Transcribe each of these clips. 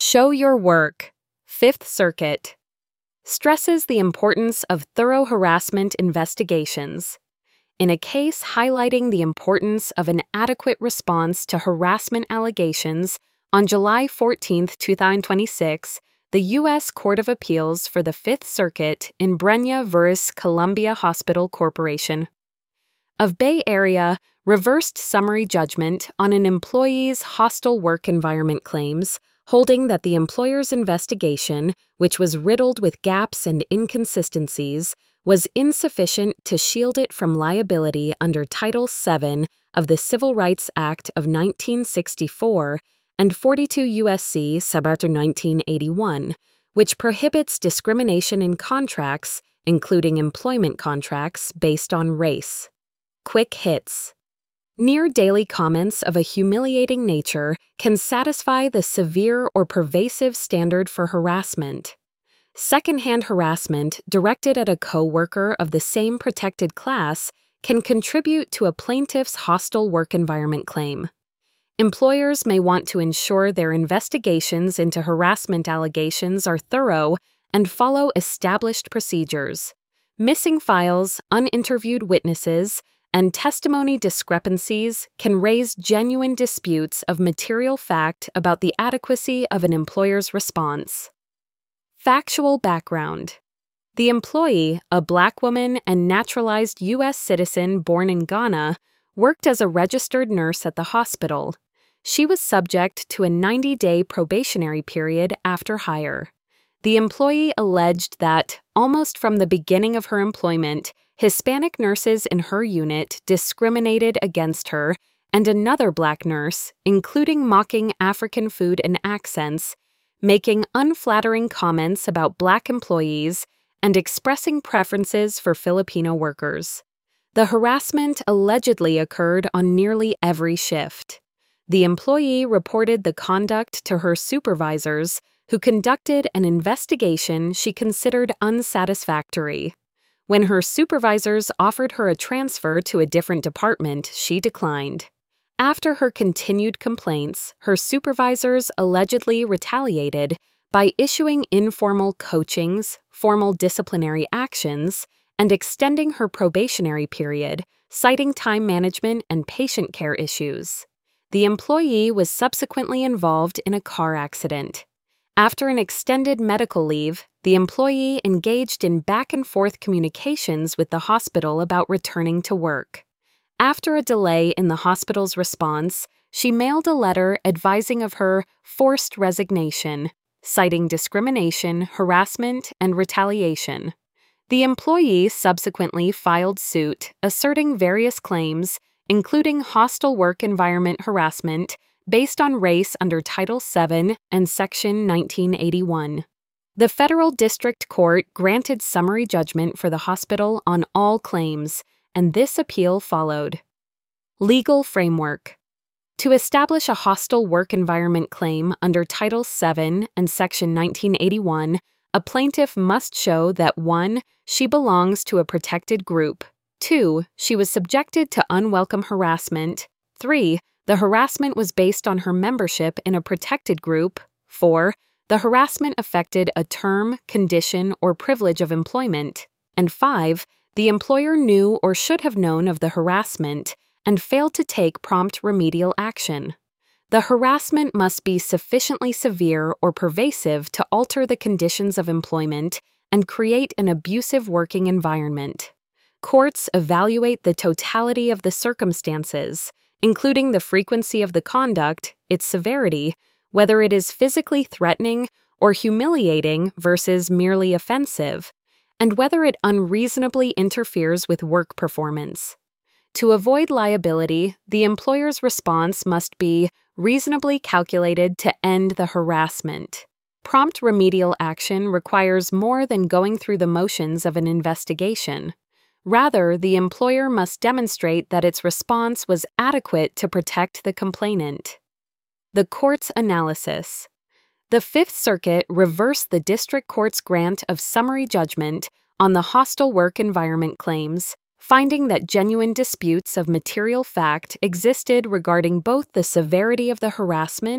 Show your work. Fifth Circuit stresses the importance of thorough harassment investigations. In a case highlighting the importance of an adequate response to harassment allegations, on July 14, 2026, the U.S. Court of Appeals for the Fifth Circuit in Brenya v. Columbia Hospital Corporation of Bay Area reversed summary judgment on an employee's hostile work environment claims, holding that the employer's investigation, which was riddled with gaps and inconsistencies, was insufficient to shield it from liability under Title VII of the Civil Rights Act of 1964 and 42 U.S.C. Subarticle 1981, which prohibits discrimination in contracts, including employment contracts, based on race. Quick hits. Near-daily comments of a humiliating nature can satisfy the severe or pervasive standard for harassment. Secondhand harassment directed at a co-worker of the same protected class can contribute to a plaintiff's hostile work environment claim. Employers may want to ensure their investigations into harassment allegations are thorough and follow established procedures. Missing files, uninterviewed witnesses, and testimony discrepancies can raise genuine disputes of material fact about the adequacy of an employer's response. Factual background. The employee, a Black woman and naturalized U.S. citizen born in Ghana, worked as a registered nurse at the hospital. She was subject to a 90-day probationary period after hire. The employee alleged that, almost from the beginning of her employment, Hispanic nurses in her unit discriminated against her and another Black nurse, including mocking African food and accents, making unflattering comments about Black employees, and expressing preferences for Filipino workers. The harassment allegedly occurred on nearly every shift. The employee reported the conduct to her supervisors, who conducted an investigation she considered unsatisfactory. When her supervisors offered her a transfer to a different department, she declined. After her continued complaints, her supervisors allegedly retaliated by issuing informal coachings, formal disciplinary actions, and extending her probationary period, citing time management and patient care issues. The employee was subsequently involved in a car accident. After an extended medical leave, the employee engaged in back-and-forth communications with the hospital about returning to work. After a delay in the hospital's response, she mailed a letter advising of her forced resignation, citing discrimination, harassment, and retaliation. The employee subsequently filed suit, asserting various claims, including hostile work environment harassment, based on race under Title VII and Section 1981. The Federal District Court granted summary judgment for the hospital on all claims, and this appeal followed. Legal framework. To establish a hostile work environment claim under Title VII and Section 1981, a plaintiff must show that 1. She belongs to a protected group, 2. She was subjected to unwelcome harassment, 3. The harassment was based on her membership in a protected group, 4. The harassment affected a term, condition, or privilege of employment, and 5. The employer knew or should have known of the harassment and failed to take prompt remedial action. The harassment must be sufficiently severe or pervasive to alter the conditions of employment and create an abusive working environment. Courts evaluate the totality of the circumstances, including the frequency of the conduct, its severity, whether it is physically threatening or humiliating versus merely offensive, and whether it unreasonably interferes with work performance. To avoid liability, the employer's response must be reasonably calculated to end the harassment. Prompt remedial action requires more than going through the motions of an investigation. Rather, the employer must demonstrate that its response was adequate to protect the complainant. The court's analysis. The Fifth Circuit reversed the district court's grant of summary judgment on the hostile work environment claims, finding that genuine disputes of material fact existed regarding both the severity of the harassment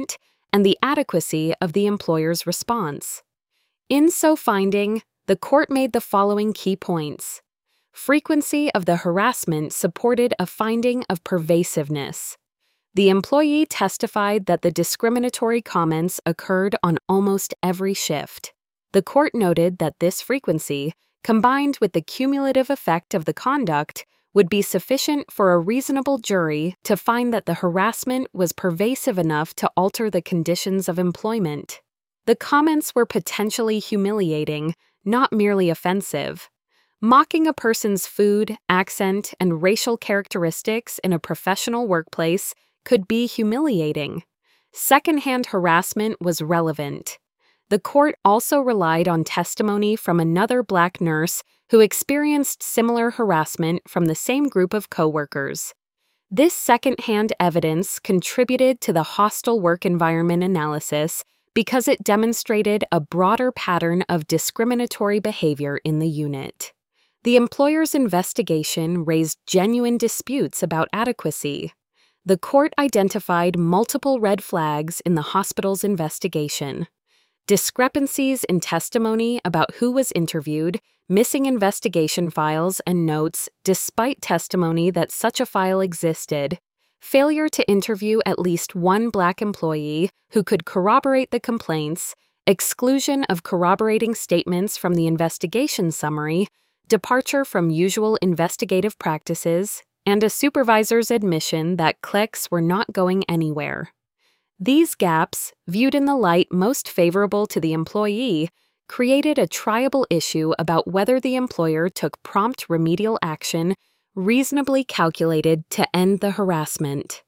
and the adequacy of the employer's response. In so finding, the court made the following key points. Frequency of the harassment supported a finding of pervasiveness. The employee testified that the discriminatory comments occurred on almost every shift. The court noted that this frequency, combined with the cumulative effect of the conduct, would be sufficient for a reasonable jury to find that the harassment was pervasive enough to alter the conditions of employment. The comments were potentially humiliating, not merely offensive. Mocking a person's food, accent, and racial characteristics in a professional workplace could be humiliating. Secondhand harassment was relevant. The court also relied on testimony from another Black nurse who experienced similar harassment from the same group of coworkers. This secondhand evidence contributed to the hostile work environment analysis because it demonstrated a broader pattern of discriminatory behavior in the unit. The employer's investigation raised genuine disputes about adequacy. The court identified multiple red flags in the hospital's investigation. Discrepancies in testimony about who was interviewed, missing investigation files and notes despite testimony that such a file existed, failure to interview at least one Black employee who could corroborate the complaints, exclusion of corroborating statements from the investigation summary, departure from usual investigative practices, and a supervisor's admission that clicks were not going anywhere. These gaps, viewed in the light most favorable to the employee, created a triable issue about whether the employer took prompt remedial action reasonably calculated to end the harassment.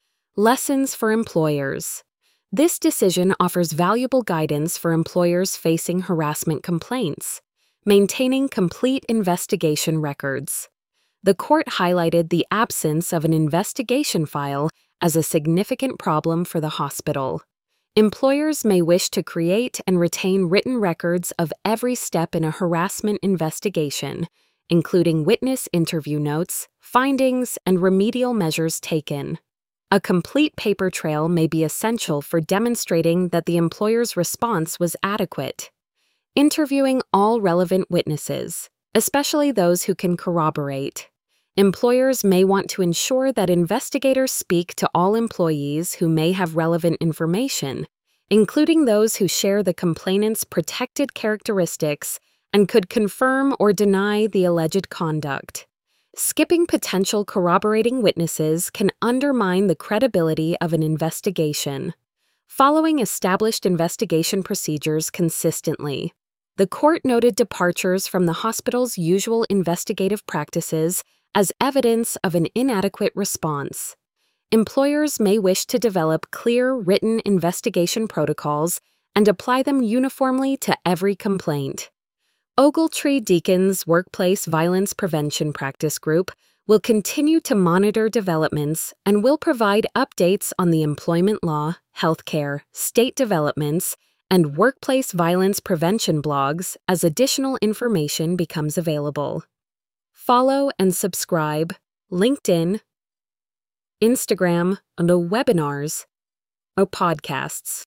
Lessons for employers. This decision offers valuable guidance for employers facing harassment complaints. Maintaining complete investigation records. The court highlighted the absence of an investigation file as a significant problem for the hospital. Employers may wish to create and retain written records of every step in a harassment investigation, including witness interview notes, findings, and remedial measures taken. A complete paper trail may be essential for demonstrating that the employer's response was adequate. Interviewing all relevant witnesses, especially those who can corroborate. Employers may want to ensure that investigators speak to all employees who may have relevant information, including those who share the complainant's protected characteristics and could confirm or deny the alleged conduct. Skipping potential corroborating witnesses can undermine the credibility of an investigation. Following established investigation procedures consistently. The court noted departures from the hospital's usual investigative practices as evidence of an inadequate response. Employers may wish to develop clear written investigation protocols and apply them uniformly to every complaint. Ogletree Deacon's Workplace Violence Prevention Practice Group will continue to monitor developments and will provide updates on the employment law, healthcare, state developments, and workplace violence prevention blogs as additional information becomes available. Follow and subscribe LinkedIn, Instagram, and webinars or podcasts.